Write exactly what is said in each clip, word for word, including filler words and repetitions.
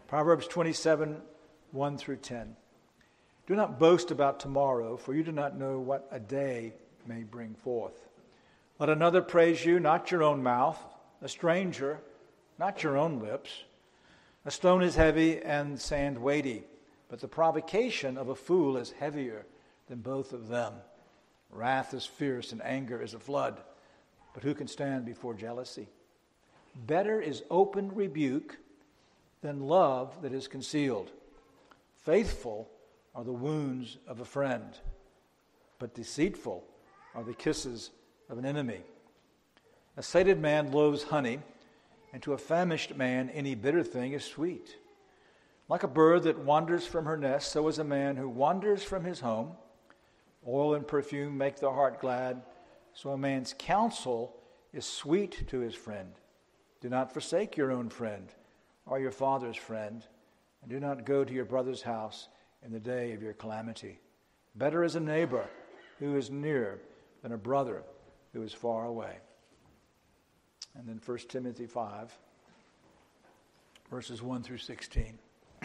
Proverbs twenty-seven, one through ten. Do not boast about tomorrow, for you do not know what a day may bring forth. Let another praise you, not your own mouth, a stranger, not your own lips. A stone is heavy and sand weighty, but the provocation of a fool is heavier than both of them. Wrath is fierce and anger is a flood, but who can stand before jealousy? Better is open rebuke than love that is concealed. Faithful are the wounds of a friend, but deceitful are the kisses of an enemy. A sated man loathes honey, and to a famished man any bitter thing is sweet. Like a bird that wanders from her nest, so is a man who wanders from his home. Oil and perfume make the heart glad, so a man's counsel is sweet to his friend. Do not forsake your own friend or your father's friend, and do not go to your brother's house in the day of your calamity. Better is a neighbor who is near than a brother who is far away. And then First Timothy five, verses one through sixteen.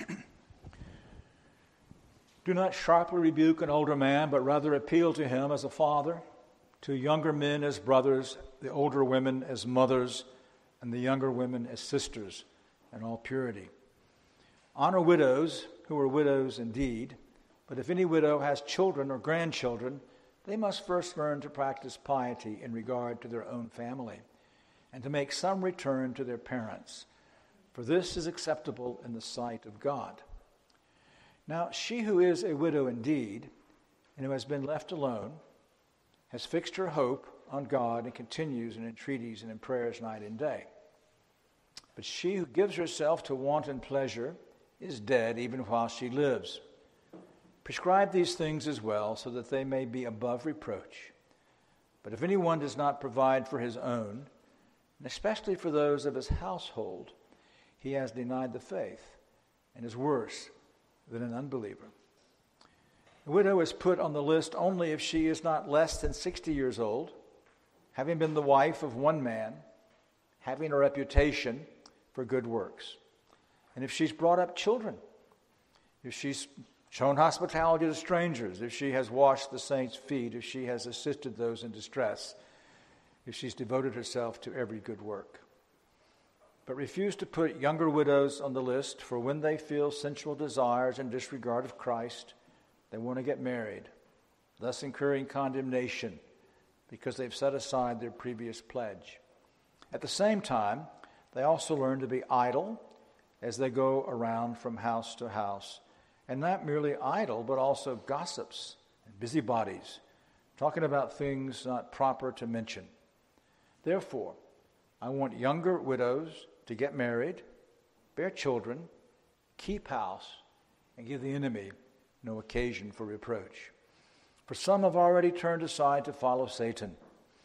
Do not sharply rebuke an older man, but rather appeal to him as a father, to younger men as brothers, the older women as mothers, and the younger women as sisters, in all purity. Honor widows who are widows indeed, but if any widow has children or grandchildren, they must first learn to practice piety in regard to their own family, and to make some return to their parents, for this is acceptable in the sight of God. Now, she who is a widow indeed, and who has been left alone, has fixed her hope on God and continues in entreaties and in prayers night and day. But she who gives herself to wanton pleasure is dead even while she lives. Prescribe these things as well, so that they may be above reproach. But if anyone does not provide for his own, and especially for those of his household, he has denied the faith and is worse than an unbeliever. The widow is put on the list only if she is not less than sixty years old, having been the wife of one man, having a reputation for good works. And if she's brought up children, if she's shown hospitality to strangers, if she has washed the saints' feet, if she has assisted those in distress, if she's devoted herself to every good work. But refuse to put younger widows on the list, for when they feel sensual desires in disregard of Christ, they want to get married, thus incurring condemnation because they've set aside their previous pledge. At the same time, they also learn to be idle as they go around from house to house, and not merely idle, but also gossips and busybodies, talking about things not proper to mention. Therefore, I want younger widows to get married, bear children, keep house, and give the enemy no occasion for reproach. For some have already turned aside to follow Satan.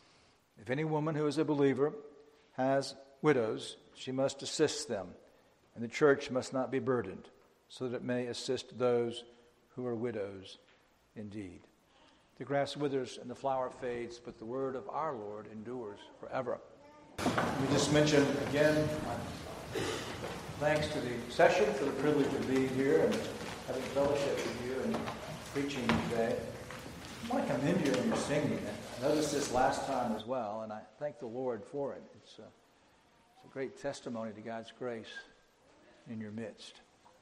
If any woman who is a believer has widows, she must assist them, and the church must not be burdened, so that it may assist those who are widows indeed. The grass withers and the flower fades, but the word of our Lord endures forever. Let me just mention again, uh, thanks to the session for the privilege of being here and having fellowship with you and preaching today. I want to commend you on your singing. I noticed this last time as well, and I thank the Lord for it. It's a, it's a great testimony to God's grace in your midst.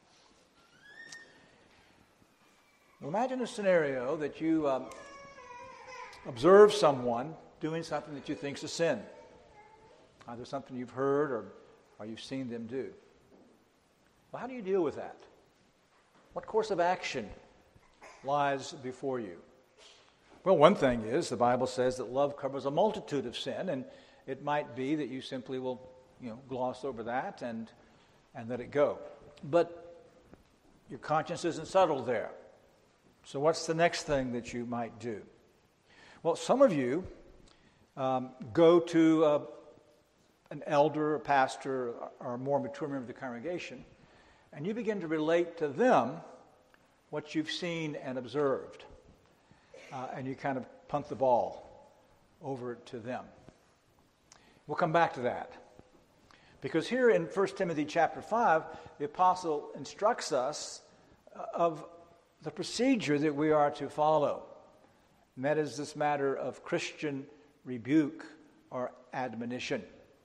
Well, imagine a scenario that you um, observe someone doing something that you think is a sin. Either something you've heard or, or you've seen them do. Well, how do you deal with that? What course of action lies before you? Well, one thing is, the Bible says that love covers a multitude of sin, and it might be that you simply will, you know, gloss over that and and let it go. But your conscience isn't settled there. So what's the next thing that you might do? Well, some of you um, go to uh, an elder, a pastor, or a more mature member of the congregation, and you begin to relate to them what you've seen and observed. Uh, and you kind of punt the ball over to them. We'll come back to that. Because here in First Timothy chapter five, the apostle instructs us of the procedure that we are to follow. And that is this matter of Christian rebuke or admonition.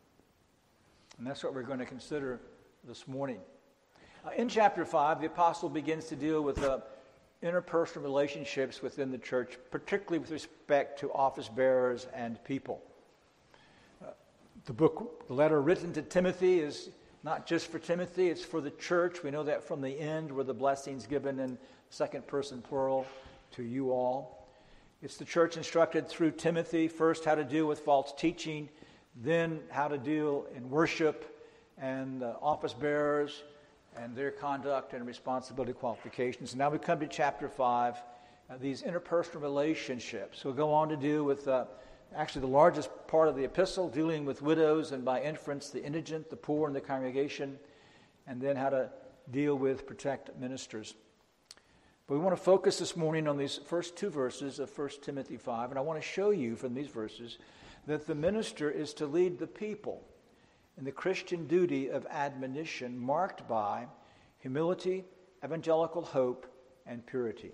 And that's what we're going to consider this morning. Uh, in chapter five, the apostle begins to deal with uh, interpersonal relationships within the church, particularly with respect to office bearers and people. Uh, the book, the letter written to Timothy is not just for Timothy, it's for the church. We know that from the end where the blessings given in second person plural to you all. It's the church instructed through Timothy, first how to deal with false teaching, then how to deal in worship and uh, office bearers and their conduct and responsibility qualifications. And now we come to chapter five, uh, these interpersonal relationships. We'll go on to deal with uh, actually the largest part of the epistle, dealing with widows and by inference the indigent, the poor in the congregation, and then how to deal with protect ministers. But we want to focus this morning on these first two verses of First Timothy five, and I want to show you from these verses that the minister is to lead the people in the Christian duty of admonition marked by humility, evangelical hope, and purity.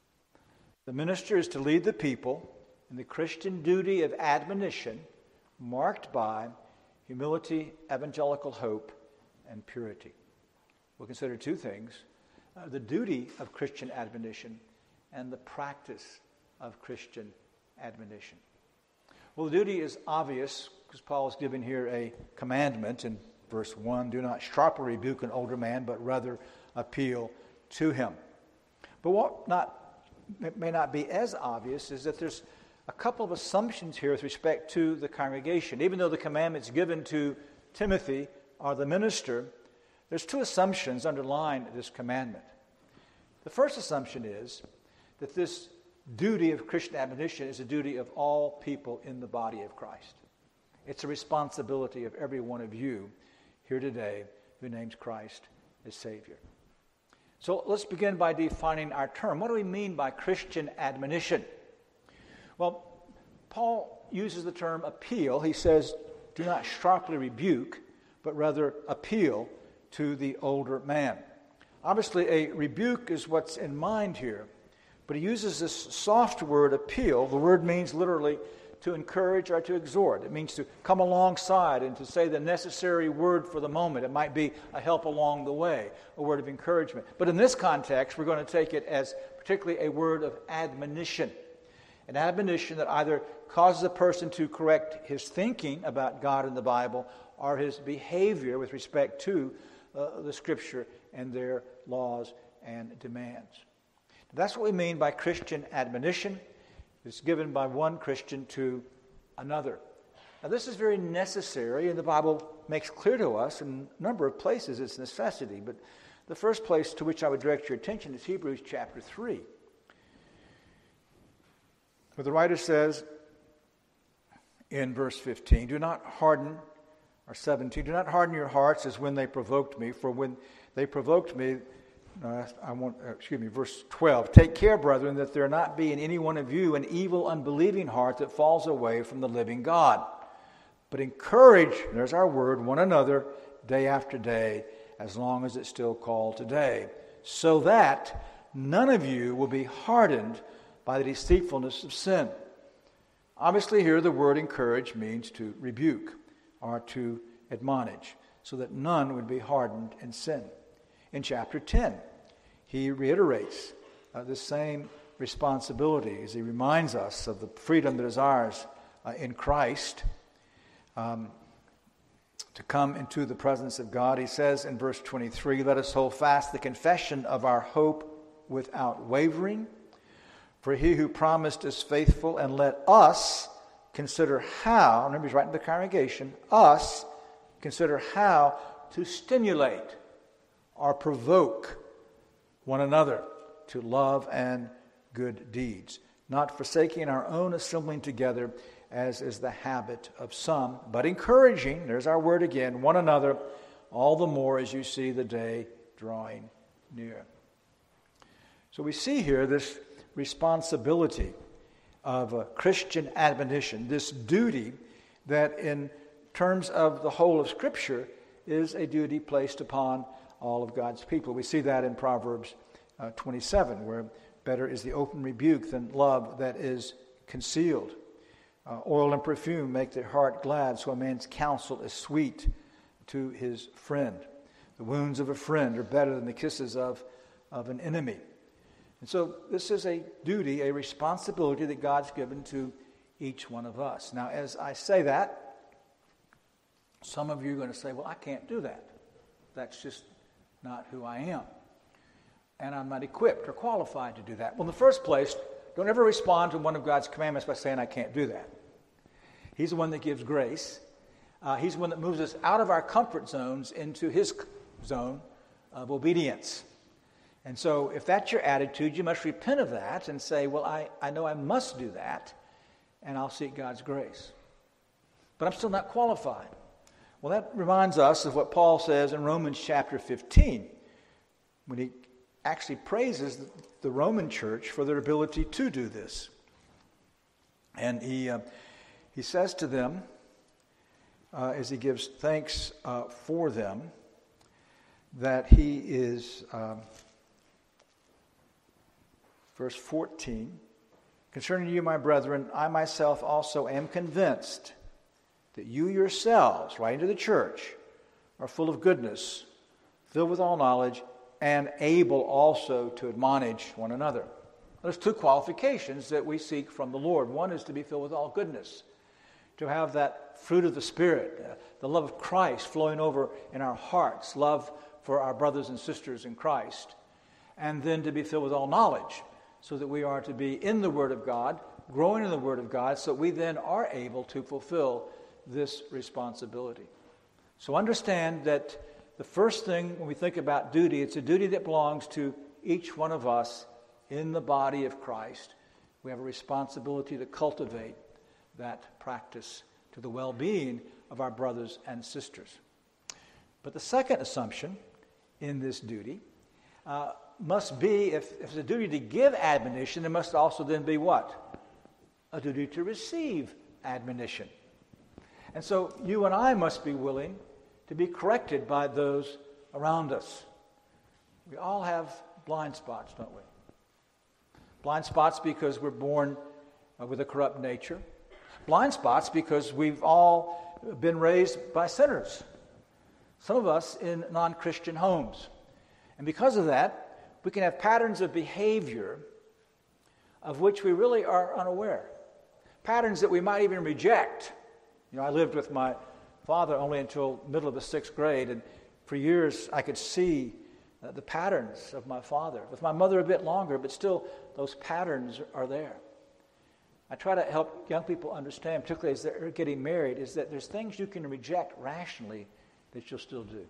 The minister is to lead the people in the Christian duty of admonition marked by humility, evangelical hope, and purity. We'll consider two things, uh, the duty of Christian admonition and the practice of Christian admonition. Well, the duty is obvious because Paul is giving here a commandment in verse one, do not sharply rebuke an older man, but rather appeal to him. But what not may not be as obvious is that there's a couple of assumptions here with respect to the congregation. Even though the commandments given to Timothy are the minister, there's two assumptions underlying this commandment. The first assumption is that this duty of Christian admonition is a duty of all people in the body of Christ. It's a responsibility of every one of you here today who names Christ as Savior. So let's begin by defining our term. What do we mean by Christian admonition? Well, Paul uses the term appeal. He says, do not sharply rebuke, but rather appeal to the older man. Obviously, a rebuke is what's in mind here. But he uses this soft word, appeal. The word means literally to encourage or to exhort. It means to come alongside and to say the necessary word for the moment. It might be a help along the way, a word of encouragement. But in this context, we're going to take it as particularly a word of admonition. An admonition that either causes a person to correct his thinking about God and the Bible or his behavior with respect to uh, the Scripture and their laws and demands. That's what we mean by Christian admonition. It's given by one Christian to another. Now, this is very necessary, and the Bible makes clear to us in a number of places its necessity. But the first place to which I would direct your attention is Hebrews chapter three, where the writer says in verse fifteen, do not harden, or seventeen, do not harden your hearts as when they provoked me, for when they provoked me, Uh, I want, uh, excuse me, verse twelve. Take care, brethren, that there not be in any one of you an evil, unbelieving heart that falls away from the living God. But encourage, there's our word, one another day after day, as long as it's still called today, so that none of you will be hardened by the deceitfulness of sin. Obviously here the word encourage means to rebuke or to admonish, so that none would be hardened in sin. In chapter ten, he reiterates uh, the same responsibility as he reminds us of the freedom that is ours uh, in Christ um, to come into the presence of God. He says in verse twenty-three, let us hold fast the confession of our hope without wavering, for he who promised is faithful, and let us consider how, remember he's writing to the congregation, us consider how to stimulate or provoke one another to love and good deeds, not forsaking our own assembling together, as is the habit of some, but encouraging, there's our word again, one another, all the more as you see the day drawing near. So we see here this responsibility of a Christian admonition, this duty that in terms of the whole of Scripture is a duty placed upon all of God's people. We see that in Proverbs uh, twenty-seven, where better is the open rebuke than love that is concealed. Uh, oil and perfume make the heart glad, so a man's counsel is sweet to his friend. The wounds of a friend are better than the kisses of, of an enemy. And so this is a duty, a responsibility that God's given to each one of us. Now, as I say that, some of you are going to say, well, I can't do that. That's just not who I am. And I'm not equipped or qualified to do that. Well, in the first place, don't ever respond to one of God's commandments by saying, I can't do that. He's the one that gives grace. Uh, he's the one that moves us out of our comfort zones into his zone of obedience. And so if that's your attitude, you must repent of that and say, well, I, I know I must do that, and I'll seek God's grace. But I'm still not qualified. Well, that reminds us of what Paul says in Romans chapter fifteen, when he actually praises the Roman church for their ability to do this. And he uh, he says to them, uh, as he gives thanks uh, for them, that he is, um, verse fourteen, concerning you, my brethren, I myself also am convinced that you yourselves, writing to the church, are full of goodness, filled with all knowledge, and able also to admonish one another. There's two qualifications that we seek from the Lord. One is to be filled with all goodness, to have that fruit of the Spirit, uh, the love of Christ flowing over in our hearts, love for our brothers and sisters in Christ, and then to be filled with all knowledge, so that we are to be in the Word of God, growing in the Word of God, so we then are able to fulfill this responsibility. So understand that the first thing when we think about duty, it's a duty that belongs to each one of us in the body of Christ. We have a responsibility to cultivate that practice to the well-being of our brothers and sisters. But the second assumption in this duty uh, must be, if, if it's a duty to give admonition, there must also then be what? A duty to receive admonition. And so you and I must be willing to be corrected by those around us. We all have blind spots, don't we? Blind spots because we're born uh, with a corrupt nature. Blind spots because we've all been raised by sinners. Some of us in non-Christian homes. And because of that, we can have patterns of behavior of which we really are unaware. Patterns that we might even reject. You know, I lived with my father only until middle of the sixth grade, and for years I could see uh, the patterns of my father. With my mother a bit longer, but still those patterns are there. I try to help young people understand, particularly as they're getting married, is that there's things you can reject rationally that you'll still do.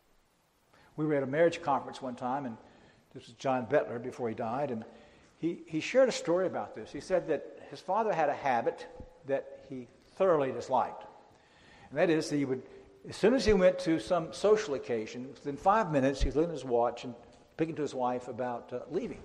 We were at a marriage conference one time, and this was John Bettler before he died, and he, he shared a story about this. He said that his father had a habit that he thoroughly disliked. And that is that he would, as soon as he went to some social occasion, within five minutes, he'd look at his watch and speaking to his wife about uh, leaving.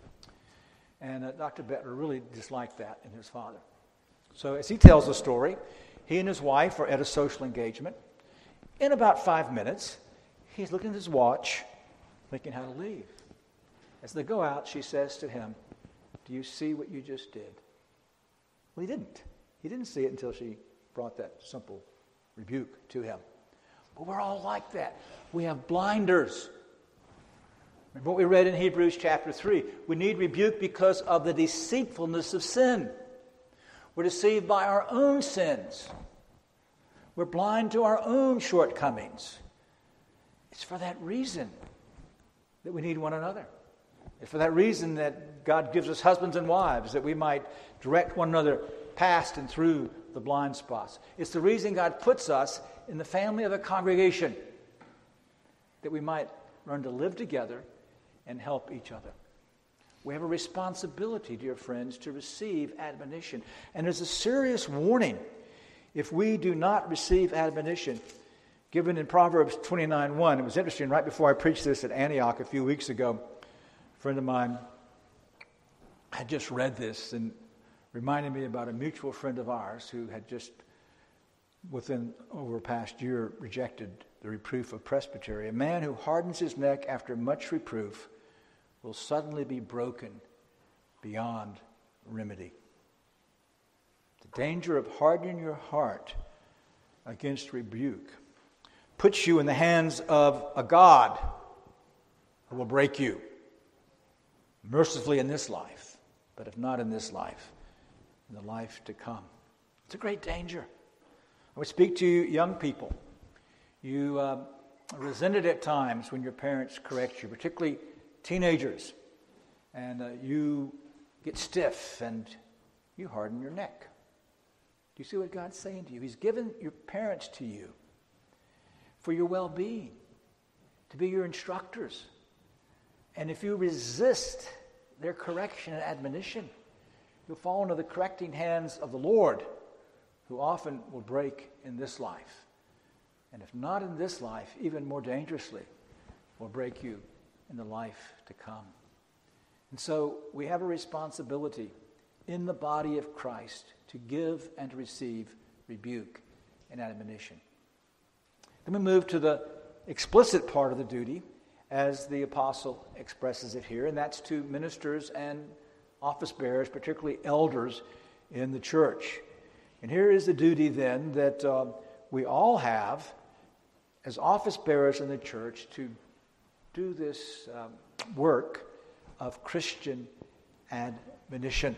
And uh, Doctor Bettler really disliked that in his father. So as he tells the story, he and his wife are at a social engagement. In about five minutes, he's looking at his watch, thinking how to leave. As they go out, she says to him, "Do you see what you just did?" Well, he didn't. He didn't see it until she brought that simple rebuke to him. But we're all like that. We have blinders. Remember what we read in Hebrews chapter three. We need rebuke because of the deceitfulness of sin. We're deceived by our own sins. We're blind to our own shortcomings. It's for that reason that we need one another. It's for that reason that God gives us husbands and wives, that we might direct one another past and through the blind spots. It's the reason God puts us in the family of a congregation, that we might learn to live together and help each other. We have a responsibility, dear friends, to receive admonition. And there's a serious warning if we do not receive admonition, given in Proverbs twenty-nine one. It was interesting, right before I preached this at Antioch a few weeks ago, a friend of mine had just read this and reminded me about a mutual friend of ours who had just within over a past year rejected the reproof of presbytery. A man who hardens his neck after much reproof will suddenly be broken beyond remedy. The danger of hardening your heart against rebuke puts you in the hands of a God who will break you mercifully in this life, but if not in this life, in the life to come. It's a great danger. I would speak to you young people. You uh, resented at times when your parents correct you, particularly teenagers, and uh, you get stiff and you harden your neck. Do you see what God's saying to you? He's given your parents to you for your well-being, to be your instructors. And if you resist their correction and admonition, you'll fall into the correcting hands of the Lord, who often will break in this life. And if not in this life, even more dangerously, will break you in the life to come. And so we have a responsibility in the body of Christ to give and to receive rebuke and admonition. Then we move to the explicit part of the duty, as the apostle expresses it here, and that's to ministers and office bearers, particularly elders in the church. And here is the duty then that uh, we all have as office bearers in the church to do this um, work of Christian admonition.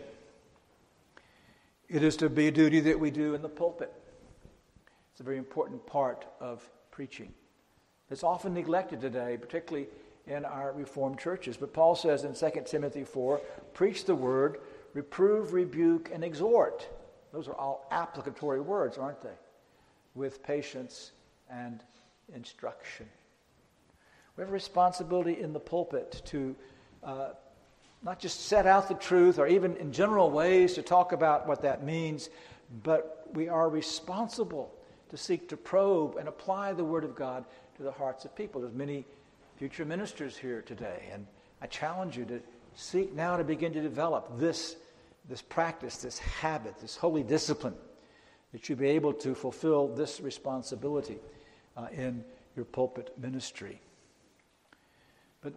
It is to be a duty that we do in the pulpit. It's a very important part of preaching. It's often neglected today, particularly in our Reformed churches. But Paul says in Second Timothy four, preach the word, reprove, rebuke, and exhort. Those are all applicatory words, aren't they? With patience and instruction. We have a responsibility in the pulpit to uh, not just set out the truth or even in general ways to talk about what that means, but we are responsible to seek to probe and apply the Word of God to the hearts of people. There's many future ministers here today, and I challenge you to seek now to begin to develop this, this practice, this habit, this holy discipline, that you be able to fulfill this responsibility uh, in your pulpit ministry. But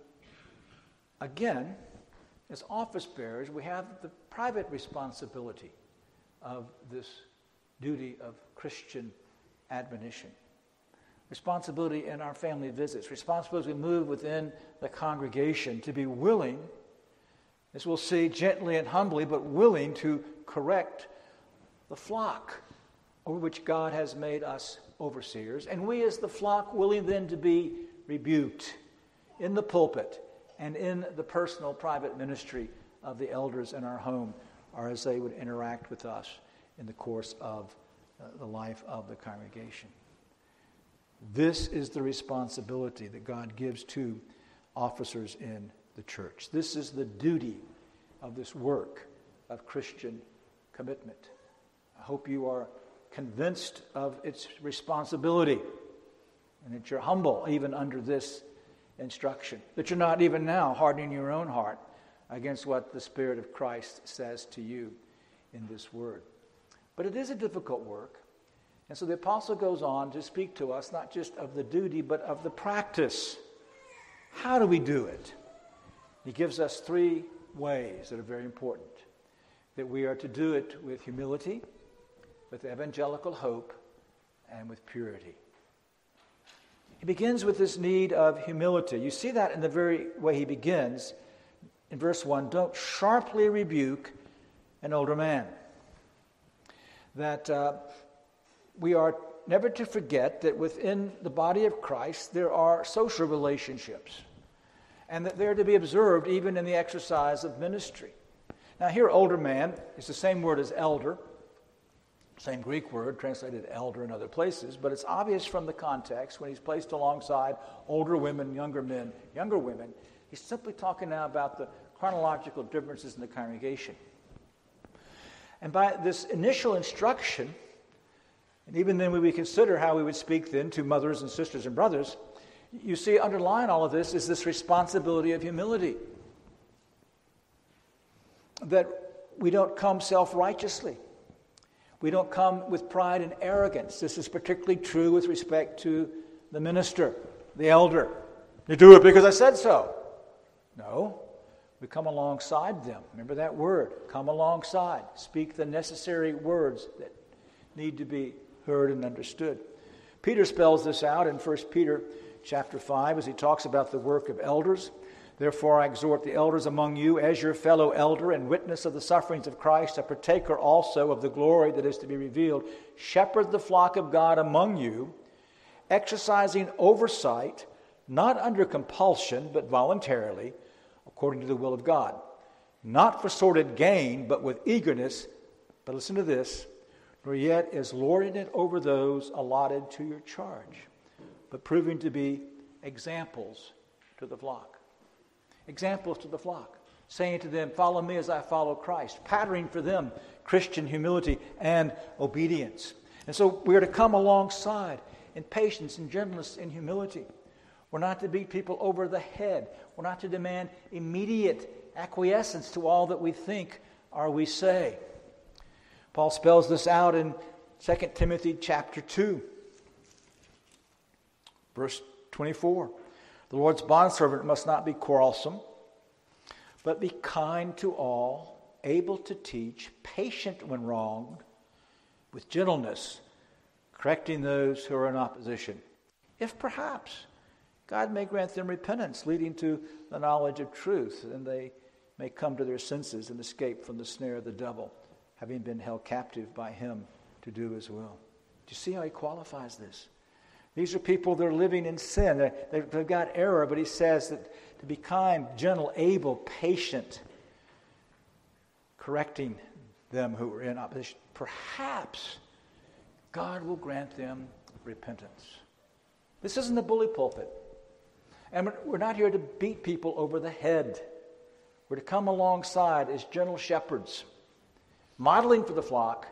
again, as office bearers, we have the private responsibility of this duty of Christian admonition. Responsibility in our family visits. Responsibility as we move within the congregation to be willing, as we'll see, gently and humbly, but willing to correct the flock over which God has made us overseers. And we as the flock willing then to be rebuked in the pulpit and in the personal private ministry of the elders in our home, or as they would interact with us in the course of uh, the life of the congregation. This is the responsibility that God gives to officers in the church. This is the duty of this work of Christian commitment. I hope you are convinced of its responsibility and that you're humble even under this instruction, that you're not even now hardening your own heart against what the Spirit of Christ says to you in this word. But it is a difficult work. And so the apostle goes on to speak to us not just of the duty, but of the practice. How do we do it? He gives us three ways that are very important. That we are to do it with humility, with evangelical hope, and with purity. He begins with this need of humility. You see that in the very way he begins. In verse one, don't sharply rebuke an older man. That uh, we are never to forget that within the body of Christ there are social relationships, and that they're to be observed even in the exercise of ministry. Now here, older man is the same word as elder, same Greek word translated elder in other places, but it's obvious from the context when he's placed alongside older women, younger men, younger women. He's simply talking now about the chronological differences in the congregation. And by this initial instruction, and even then when we consider how we would speak then to mothers and sisters and brothers, you see underlying all of this is this responsibility of humility. That we don't come self-righteously. We don't come with pride and arrogance. This is particularly true with respect to the minister, the elder. You do it because I said so. No. We come alongside them. Remember that word, come alongside. Speak the necessary words that need to be heard and understood. Peter spells this out in First Peter chapter five as he talks about the work of elders. Therefore I exhort the elders among you as your fellow elder and witness of the sufferings of Christ, a partaker also of the glory that is to be revealed. Shepherd the flock of God among you, exercising oversight, not under compulsion, but voluntarily, according to the will of God. Not for sordid gain, but with eagerness. But listen to this. Nor yet as lording it over those allotted to your charge, but proving to be examples to the flock. Examples to the flock. Saying to them, follow me as I follow Christ. Patterning for them Christian humility and obedience. And so we are to come alongside in patience and gentleness and humility. We're not to beat people over the head. We're not to demand immediate acquiescence to all that we think or we say. Paul spells this out in Second Timothy chapter two, verse twenty-four. The Lord's bondservant must not be quarrelsome, but be kind to all, able to teach, patient when wronged, with gentleness, correcting those who are in opposition. If perhaps God may grant them repentance, leading to the knowledge of truth, and they may come to their senses and escape from the snare of the devil, having been held captive by him to do his will. Do you see how he qualifies this? These are people that are living in sin. They, they've got error, but he says that to be kind, gentle, able, patient, correcting them who are in opposition. Perhaps God will grant them repentance. This isn't a bully pulpit. And we're not here to beat people over the head. We're to come alongside as gentle shepherds, modeling for the flock,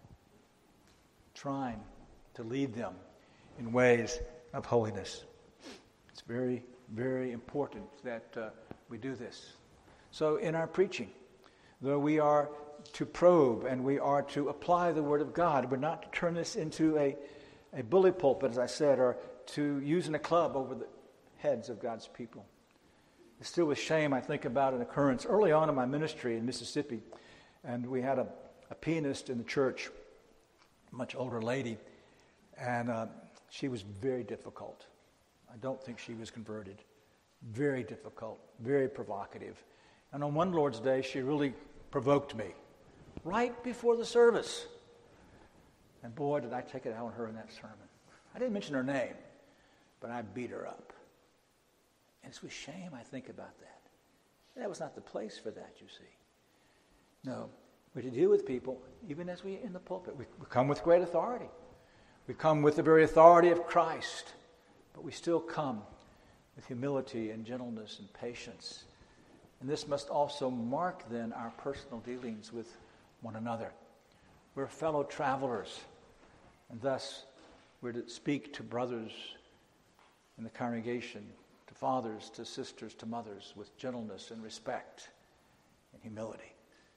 trying to lead them in ways of holiness. It's very, very important that uh, we do this. So in our preaching, though we are to probe and we are to apply the Word of God, we're not to turn this into a, a bully pulpit, as I said, or to using a club over the heads of God's people. It's still with shame I think about an occurrence early on in my ministry in Mississippi, and we had a, a pianist in the church, a much older lady, and uh, she was very difficult. I don't think she was converted. Very difficult, very provocative. And on one Lord's Day, she really provoked me right before the service. And boy, did I take it out on her in that sermon. I didn't mention her name, but I beat her up. And it's with shame I think about that. That was not the place for that, you see. No, we're to deal with people, even as we in the pulpit. We, we come with great authority. We come with the very authority of Christ, but we still come with humility and gentleness and patience. And this must also mark then our personal dealings with one another. We're fellow travelers, and thus we're to speak to brothers in the congregation, to fathers, to sisters, to mothers with gentleness and respect and humility.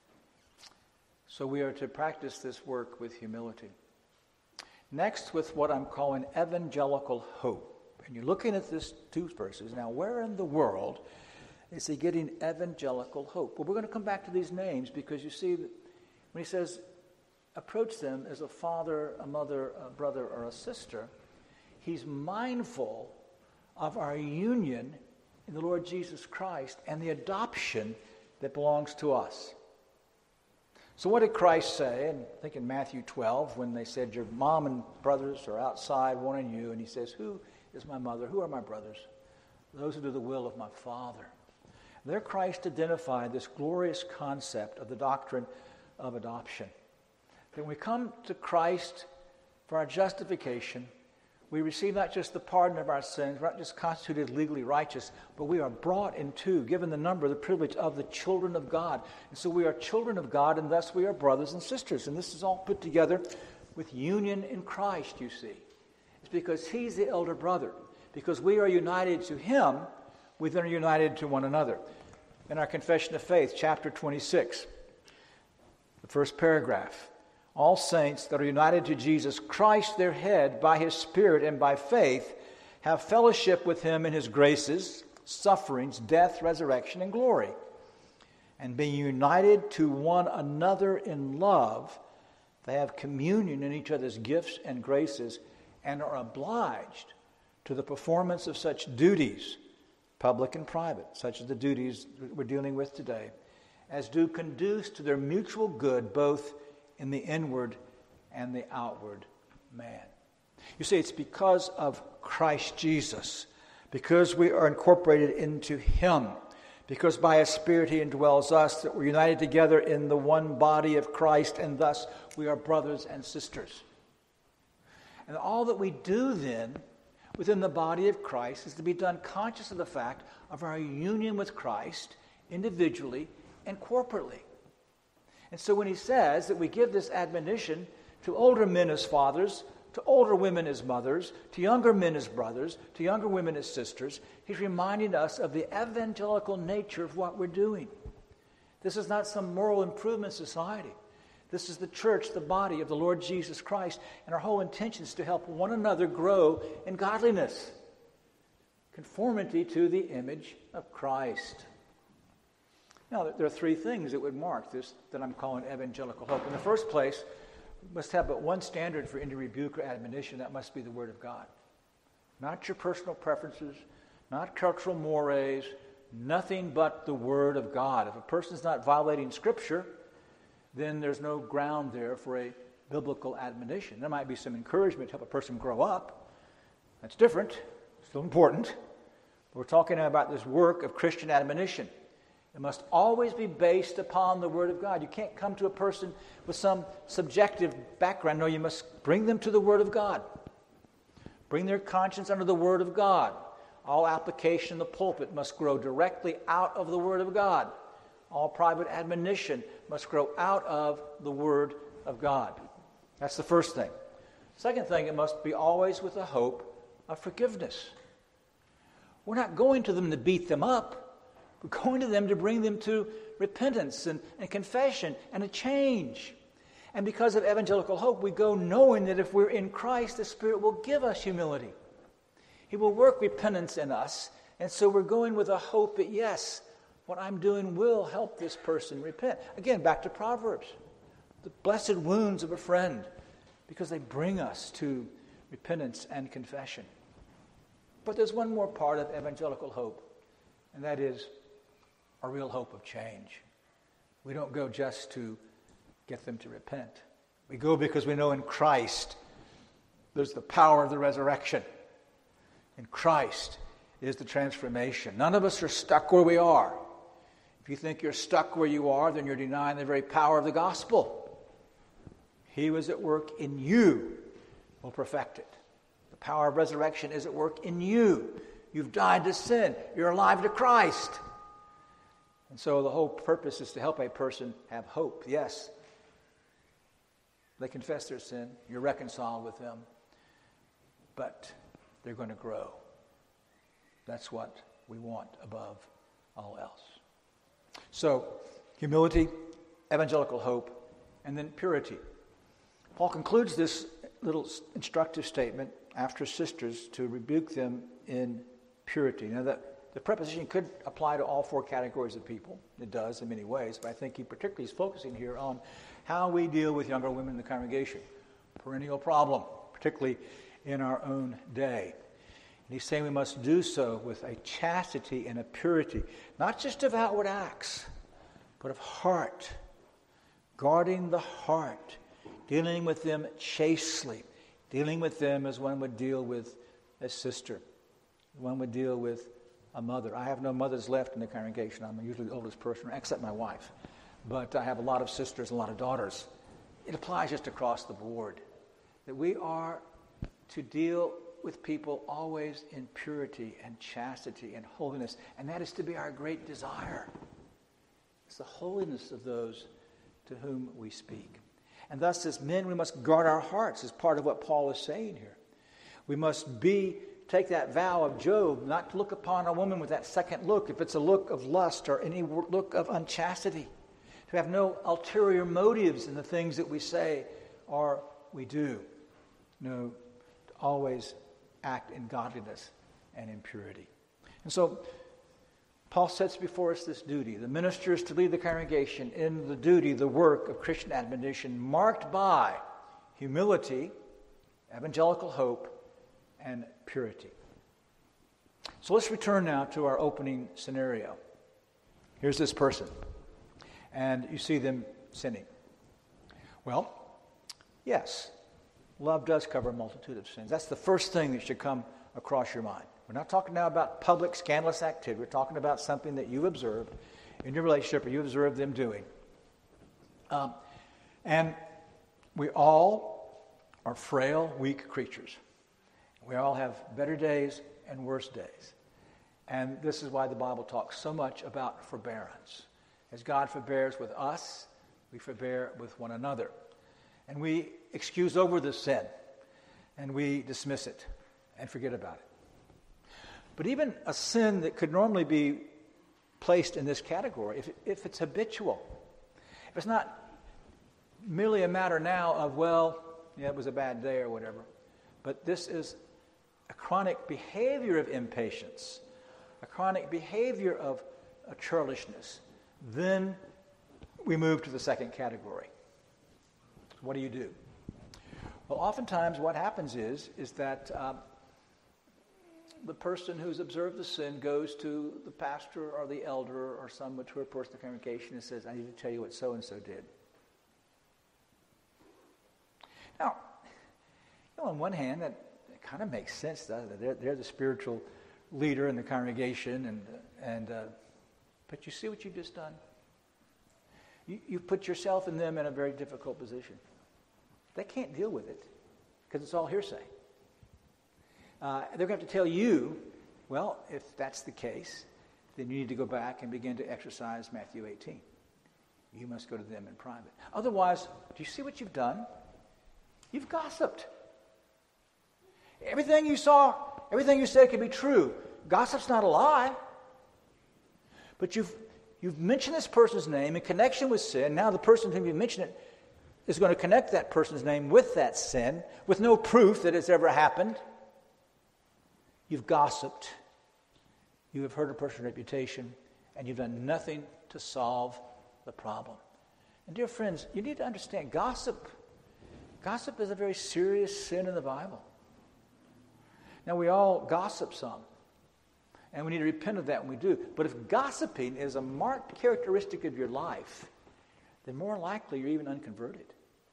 So we are to practice this work with humility. Next, with what I'm calling evangelical hope. And you're looking at these two verses. Now, where in the world is he getting evangelical hope? Well, we're going to come back to these names because you see that when he says, approach them as a father, a mother, a brother, or a sister, he's mindful of our union in the Lord Jesus Christ and the adoption that belongs to us. So what did Christ say? And I think in Matthew twelve, when they said, your mom and brothers are outside wanting you, and he says, who is my mother? Who are my brothers? Those who do the will of my Father. There Christ identified this glorious concept of the doctrine of adoption. That when we come to Christ for our justification, we receive not just the pardon of our sins, we're not just constituted legally righteous, but we are brought into, given the number, the privilege of the children of God. And so we are children of God, and thus we are brothers and sisters. And this is all put together with union in Christ, you see. It's because he's the elder brother. Because we are united to him, we then are united to one another. In our Confession of Faith, chapter twenty-six, the first paragraph, All saints that are united to Jesus Christ, their head, by his Spirit and by faith, have fellowship with him in his graces, sufferings, death, resurrection, and glory. And being united to one another in love, they have communion in each other's gifts and graces, and are obliged to the performance of such duties, public and private, such as the duties we're dealing with today, as do conduce to their mutual good, both in the inward and the outward man. You see, it's because of Christ Jesus, because we are incorporated into him, because by his Spirit he indwells us, that we're united together in the one body of Christ, and thus we are brothers and sisters. And all that we do then within the body of Christ is to be done conscious of the fact of our union with Christ individually and corporately. And so when he says that we give this admonition to older men as fathers, to older women as mothers, to younger men as brothers, to younger women as sisters, he's reminding us of the evangelical nature of what we're doing. This is not some moral improvement society. This is the church, the body of the Lord Jesus Christ, and our whole intention is to help one another grow in godliness, conformity to the image of Christ. Now, there are three things that would mark this that I'm calling evangelical hope. In the first place, we must have but one standard for any rebuke or admonition. That must be the Word of God. Not your personal preferences, not cultural mores, nothing but the Word of God. If a person's not violating Scripture, then there's no ground there for a biblical admonition. There might be some encouragement to help a person grow up. That's different, still important. But we're talking about this work of Christian admonition. It must always be based upon the Word of God. You can't come to a person with some subjective background. No, you must bring them to the Word of God. Bring their conscience under the Word of God. All application in the pulpit must grow directly out of the Word of God. All private admonition must grow out of the Word of God. That's the first thing. Second thing, it must be always with the hope of forgiveness. We're not going to them to beat them up. We're going to them to bring them to repentance and, and confession and a change. And because of evangelical hope, we go knowing that if we're in Christ, the Spirit will give us humility. He will work repentance in us. And so we're going with a hope that, yes, what I'm doing will help this person repent. Again, back to Proverbs. The blessed wounds of a friend, because they bring us to repentance and confession. But there's one more part of evangelical hope, and that is a real hope of change. We don't go just to get them to repent. We go because we know in Christ there's the power of the resurrection. In Christ is the transformation. None of us are stuck where we are. If you think you're stuck where you are, then you're denying the very power of the gospel. He was at work in you, will perfect it. The power of resurrection is at work in you. You've died to sin. You're alive to Christ. And so the whole purpose is to help a person have hope. Yes, they confess their sin. You're reconciled with them. But they're going to grow. That's what we want above all else. So, humility, evangelical hope, and then purity. Paul concludes this little instructive statement after sisters to rebuke them in purity. Now, the, the preposition could apply to all four categories of people. It does in many ways, but I think he particularly is focusing here on how we deal with younger women in the congregation. Perennial problem, particularly in our own day. And he's saying we must do so with a chastity and a purity, not just of outward acts, but of heart, guarding the heart, dealing with them chastely, dealing with them as one would deal with a sister, one would deal with a mother. I have no mothers left in the congregation. I'm usually the oldest person, except my wife. But I have a lot of sisters, a lot of daughters. It applies just across the board, that we are to deal with people always in purity and chastity and holiness. And that is to be our great desire. It's the holiness of those to whom we speak. And thus, as men, we must guard our hearts as part of what Paul is saying here. We must be, take that vow of Job, not to look upon a woman with that second look, if it's a look of lust or any look of unchastity. To have no ulterior motives in the things that we say or we do. No, to always act in godliness and in purity. And so, Paul sets before us this duty. The minister is to lead the congregation in the duty, the work of Christian admonition, marked by humility, evangelical hope, and purity. So let's return now to our opening scenario. Here's this person, and you see them sinning. Well, yes, love does cover a multitude of sins. That's the first thing that should come across your mind. We're not talking now about public scandalous activity. We're talking about something that you observed in your relationship or you observed them doing. Um, and we all are frail, weak creatures. We all have better days and worse days. And this is why the Bible talks so much about forbearance. As God forbears with us, we forbear with one another. And we excuse over the sin, and we dismiss it and forget about it. But even a sin that could normally be placed in this category, if, if it's habitual, if it's not merely a matter now of, well, yeah, it was a bad day or whatever, but this is a chronic behavior of impatience, a chronic behavior of a churlishness, then we move to the second category. What do you do? Well, oftentimes what happens is, is that um, the person who's observed the sin goes to the pastor or the elder or some mature person in the congregation and says, I need to tell you what so-and-so did. Now, you know, on one hand, that, that kind of makes sense, doesn't it? They're, they're the spiritual leader in the congregation, and and uh, but you see what you've just done? You, you've put yourself and them in a very difficult position. They can't deal with it because it's all hearsay. Uh, they're going to have to tell you, well, if that's the case, then you need to go back and begin to exercise Matthew eighteen. You must go to them in private. Otherwise, do you see what you've done? You've gossiped. Everything you saw, everything you said could be true. Gossip's not a lie. But you've you've mentioned this person's name in connection with sin. Now the person whom you mentioned it is going to connect that person's name with that sin, with no proof that it's ever happened. You've gossiped. You have hurt a person's reputation, and you've done nothing to solve the problem. And dear friends, you need to understand, gossip, gossip is a very serious sin in the Bible. Now, we all gossip some, and we need to repent of that when we do. But if gossiping is a marked characteristic of your life, then more likely you're even unconverted.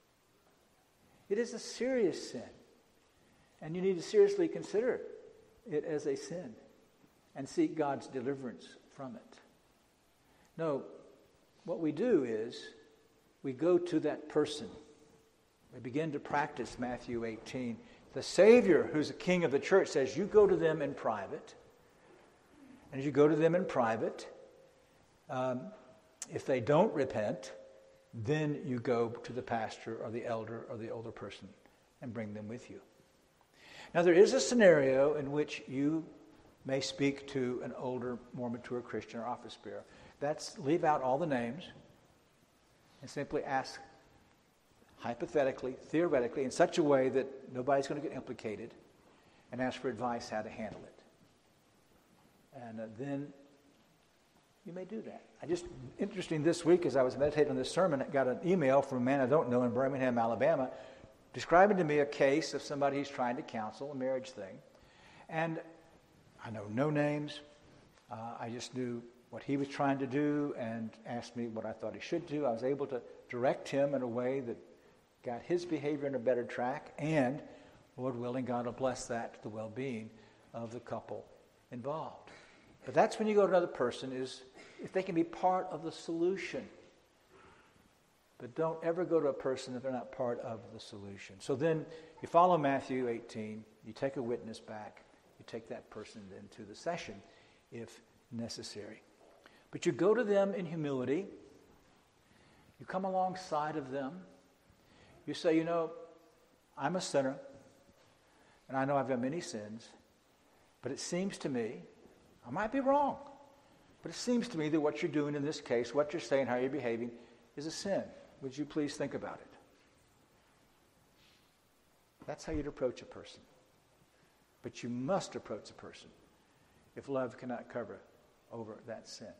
It is a serious sin, and you need to seriously consider it as a sin and seek God's deliverance from it. No, what we do is we go to that person. We begin to practice Matthew eighteen. The Savior, who's the King of the church, says you go to them in private. And as you go to them in private, um, if they don't repent, then you go to the pastor or the elder or the older person and bring them with you. Now, there is a scenario in which you may speak to an older, more mature Christian or office bearer. That's leave out all the names and simply ask hypothetically, theoretically, in such a way that nobody's going to get implicated, and ask for advice how to handle it. And uh, then you may do that. I just, interesting, this week as I was meditating on this sermon, I got an email from a man I don't know in Birmingham, Alabama, describing to me a case of somebody he's trying to counsel, a marriage thing. And I know no names. Uh, I just knew what he was trying to do and asked me what I thought he should do. I was able to direct him in a way that got his behavior in a better track, and, Lord willing, God will bless that to the well-being of the couple involved. But that's when you go to another person, is if they can be part of the solution. But don't ever go to a person if they're not part of the solution. So then you follow Matthew eighteen, you take a witness back, you take that person into the session if necessary. But you go to them in humility, you come alongside of them, you say, you know, I'm a sinner, and I know I've done many sins, but it seems to me, I might be wrong, but it seems to me that what you're doing in this case, what you're saying, how you're behaving, is a sin. Would you please think about it? That's how you'd approach a person. But you must approach a person if love cannot cover over that sin.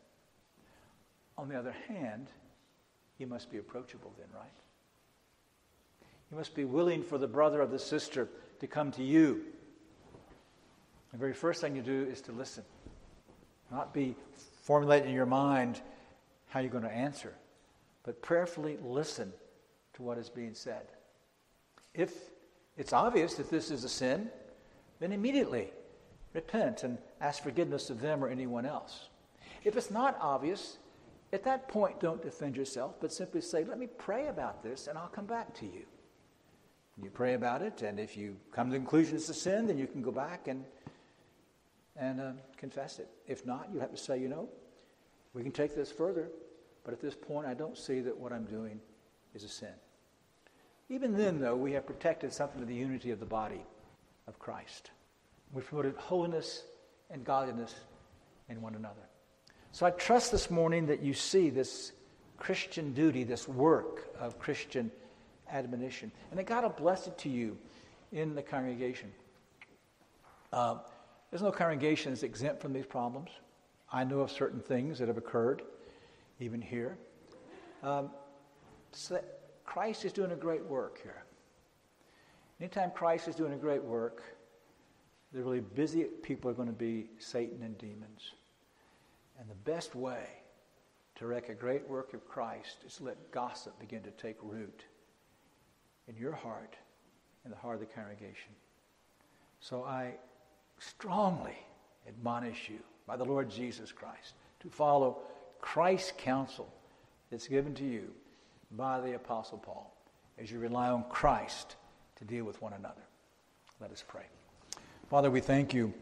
On the other hand, you must be approachable then, right? You must be willing for the brother or the sister to come to you. The very first thing you do is to listen. Not be formulating in your mind how you're going to answer, but prayerfully listen to what is being said. If it's obvious that this is a sin, then immediately repent and ask forgiveness of them or anyone else. If it's not obvious, at that point don't defend yourself, but simply say, let me pray about this and I'll come back to you. You pray about it, and if you come to the conclusion it's a sin, then you can go back and and uh, confess it. If not, you have to say, you know, we can take this further, but at this point I don't see that what I'm doing is a sin. Even then, though, we have protected something of the unity of the body of Christ. We've promoted holiness and godliness in one another. So I trust this morning that you see this Christian duty, this work of Christian admonition, and that God will bless it to you in the congregation. Uh, there's no congregation that's exempt from these problems. I know of certain things that have occurred, even here. Um, so Christ is doing a great work here. Anytime Christ is doing a great work, the really busy people are going to be Satan and demons. And the best way to wreck a great work of Christ is to let gossip begin to take root in your heart, in the heart of the congregation. So I strongly admonish you by the Lord Jesus Christ to follow Christ's counsel that's given to you by the Apostle Paul as you rely on Christ to deal with one another. Let us pray. Father, we thank you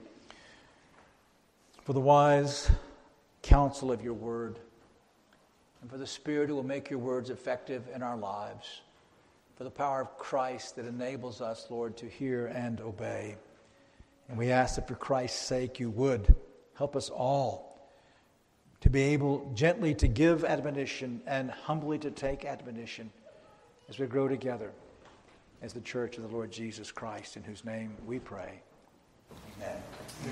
for the wise counsel of your word and for the Spirit who will make your words effective in our lives, for the power of Christ that enables us, Lord, to hear and obey. And we ask that for Christ's sake you would help us all to be able gently to give admonition and humbly to take admonition as we grow together as the church of the Lord Jesus Christ, in whose name we pray. Amen.